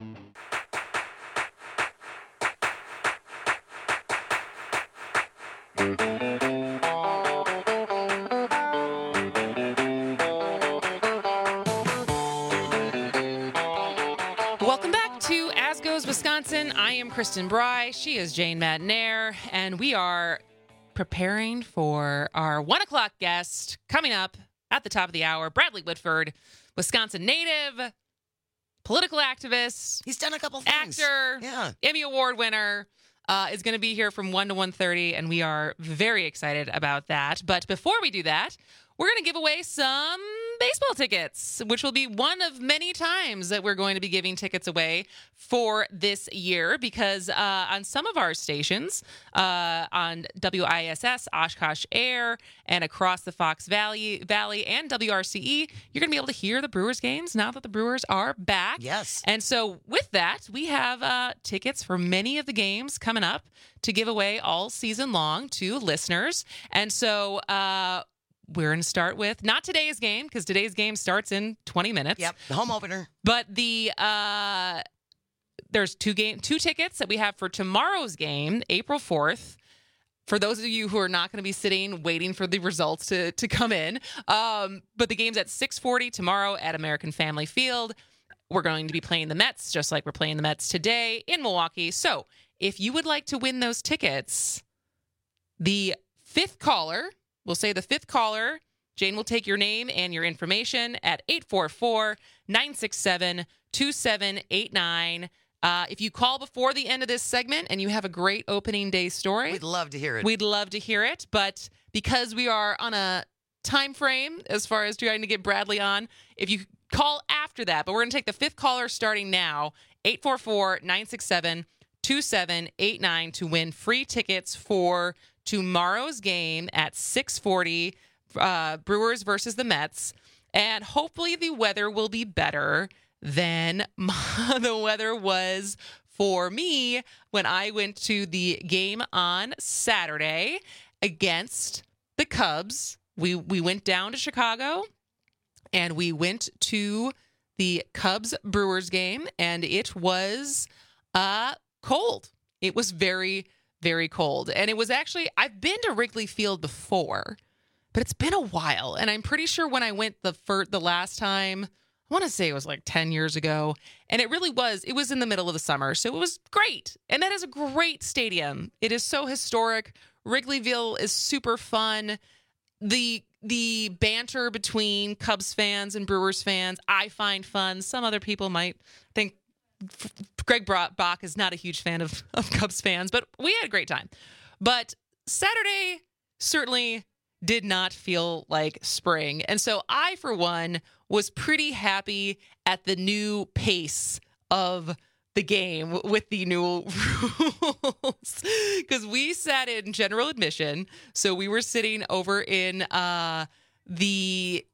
Welcome back to As Goes Wisconsin. I am Kristen Bry. She is Jane Madnair, and we are preparing for our 1 o'clock guest coming up at the top of the hour. Bradley Whitford, Wisconsin native, political activist. He's done a couple things. Actor, Yeah. Emmy Award winner. Is going to be here from 1 to 1:30, and we are very excited about that. But before we do that, we're going to give away some baseball tickets, which will be one of many times that we're going to be giving tickets away for this year, because on some of our stations, on WISS, Oshkosh Air, and across the Fox Valley and WRCE, you're going to be able to hear the Brewers games now that the Brewers are back. Yes. And so with that, we have tickets for many of the games coming up to give away all season long to listeners. And so we're going to start with not today's game, because today's game starts in 20 minutes. Yep, the home opener. But there's two tickets that we have for tomorrow's game, April 4th. For those of you who are not going to be sitting waiting for the results to come in. But the game's at 6:40 tomorrow at American Family Field. We're going to be playing the Mets, just like we're playing the Mets today in Milwaukee. So if you would like to win those tickets, the fifth caller, we'll say the fifth caller, Jane will take your name and your information at 844-967-2789. If you call before the end of this segment and you have a great opening day story, We'd love to hear it. We'd love to hear it. But because we are on a time frame as far as trying to get Bradley on, if you call after that, but we're going to take the fifth caller starting now, 844-967-2789 to win free tickets for tomorrow's game at 6:40, Brewers versus the Mets. And hopefully the weather will be better than the weather was for me when I went to the game on Saturday against the Cubs. We went down to Chicago and we went to the Cubs-Brewers game, and it was cold. It was very, very cold. And it was actually, I've been to Wrigley Field before, but it's been a while. And I'm pretty sure when I went the last time, I want to say it was like 10 years ago. And it really was. It was in the middle of the summer. So it was great. And that is a great stadium. It is so historic. Wrigleyville is super fun. The banter between Cubs fans and Brewers fans, I find fun. Some other people might think Greg Bach is not a huge fan of Cubs fans, but we had a great time. But Saturday certainly did not feel like spring. And so I, for one, was pretty happy at the new pace of the game with the new rules, because we sat in general admission. So we were sitting over in the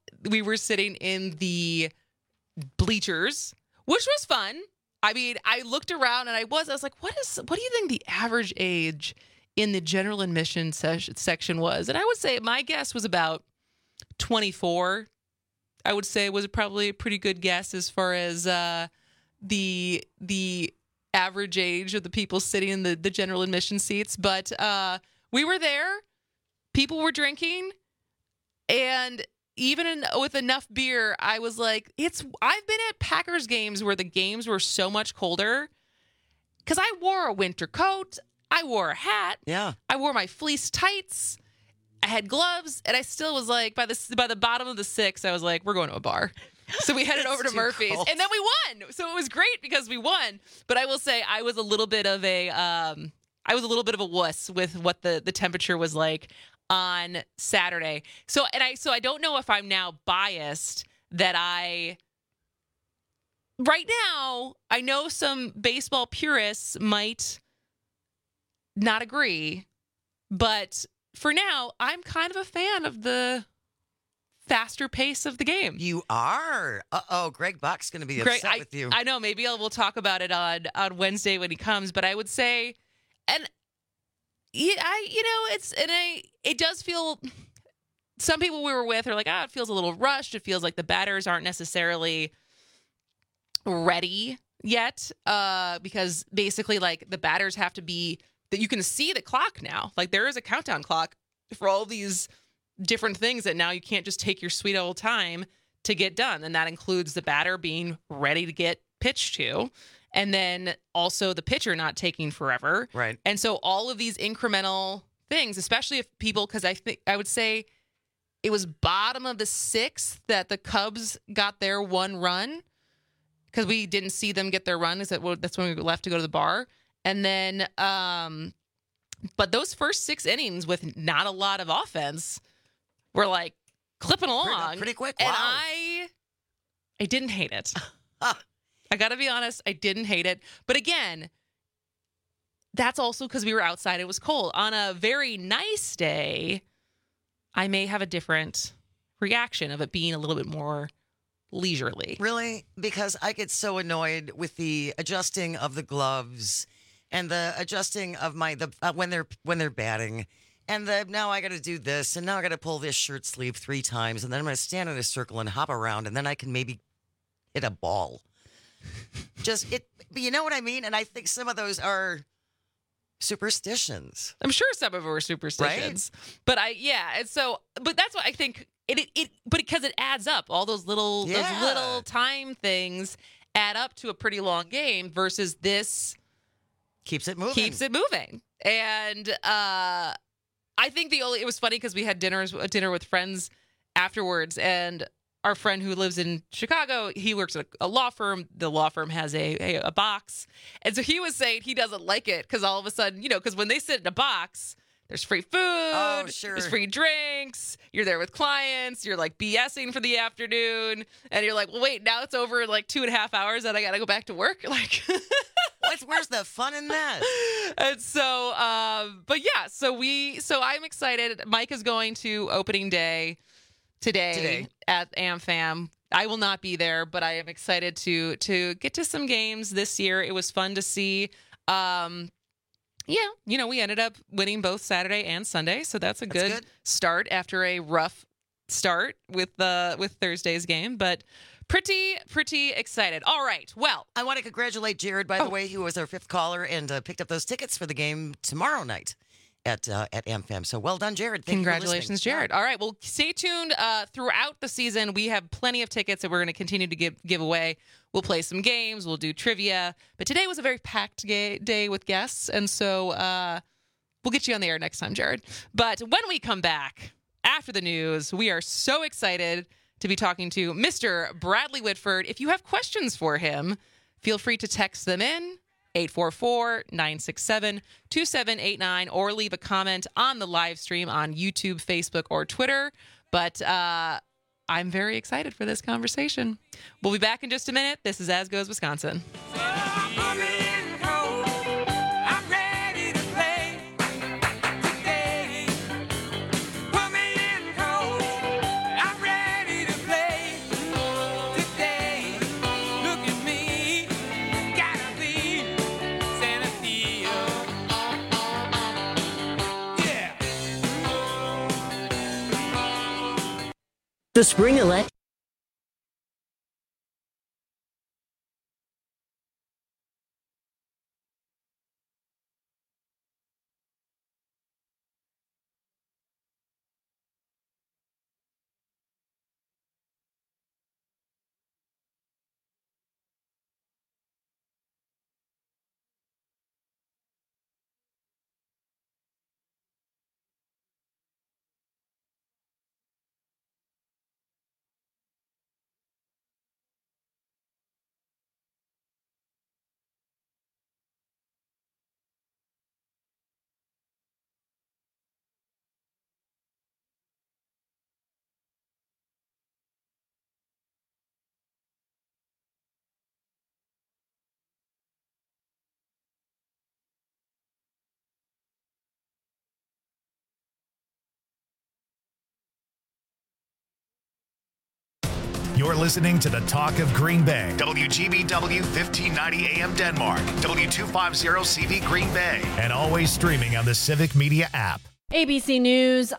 bleachers, which was fun. I mean, I looked around and I was like, what do you think the average age in the general admission section was? And I would say my guess was about 24. I would say it was probably a pretty good guess as far as the average age of the people sitting in the general admission seats. But we were there. People were drinking. And even with enough beer, I was like, I've been at Packers games where the games were so much colder because I wore a winter coat. I wore a hat. Yeah. I wore my fleece tights. I had gloves, and I still was like, by the bottom of the sixth, I was like, we're going to a bar. So we headed over to Murphy's, cold. and then we won. So it was great because we won. But I will say I was a little bit of a wuss with what the temperature was like on Saturday. So I don't know if I'm now biased that right now, I know some baseball purists might not agree, but for now, I'm kind of a fan of the faster pace of the game. You are? Uh-oh, Greg Bach's going to be upset with you. I know. Maybe we'll talk about it on Wednesday when he comes, but I would say, and it does feel, some people we were with are like, it feels a little rushed. It feels like the batters aren't necessarily ready yet because basically like the batters have to be that you can see the clock now. Like there is a countdown clock for all these different things that now you can't just take your sweet old time to get done. And that includes the batter being ready to get pitched to. And then also the pitcher not taking forever. Right. And so all of these incremental things, especially if people, because I would say it was bottom of the sixth that the Cubs got their one run because we didn't see them get their run. That's when we left to go to the bar. And then, but those first 6 innings with not a lot of offense were like clipping along. Pretty quick. And Wow. I didn't hate it. I got to be honest, I didn't hate it. But again, that's also because we were outside. It was cold. On a very nice day, I may have a different reaction of it being a little bit more leisurely. Really? Because I get so annoyed with the adjusting of the gloves and the adjusting of when they're batting. And now I got to do this, and now I got to pull this shirt sleeve 3 times, and then I'm going to stand in a circle and hop around, and then I can maybe hit a ball. But you know what I mean? And I think some of those are superstitions. I'm sure some of them are superstitions. Right? But that's what I think it but because it adds up, all those little time things add up to a pretty long game versus this keeps it moving. And I think it was funny because we had dinner with friends afterwards, and our friend who lives in Chicago, he works at a law firm. The law firm has a box. And so he was saying he doesn't like it because all of a sudden, because when they sit in a box, there's free food. Oh, sure. There's free drinks. You're there with clients. You're like BSing for the afternoon. And you're like, well, wait, now it's over in like 2.5 hours and I got to go back to work. Like, where's the fun in that? And so, but yeah, so I'm excited. Mike is going to opening day today at AmFam. I will not be there, but I am excited to get to some games this year. It was fun to see. We ended up winning both Saturday and Sunday, so that's a good start after a rough start with Thursday's game, but pretty excited. All right. Well, I want to congratulate Jared, by the way, who was our 5th caller and picked up those tickets for the game tomorrow night at AmFam. So well done, Jared. Congratulations, Jared. All right. Well, stay tuned throughout the season. We have plenty of tickets that we're going to continue to give away. We'll play some games. We'll do trivia. But today was a very packed day with guests. And so we'll get you on the air next time, Jared. But when we come back after the news, we are so excited to be talking to Mr. Bradley Whitford. If you have questions for him, feel free to text them in. 844-967-2789 or leave a comment on the live stream on YouTube, Facebook, or Twitter. But I'm very excited for this conversation. We'll be back in just a minute. This is As Goes Wisconsin. The spring election. You're listening to the Talk of Green Bay. WGBW 1590 AM Denmark. W250 CV Green Bay. And always streaming on the Civic Media app. ABC News.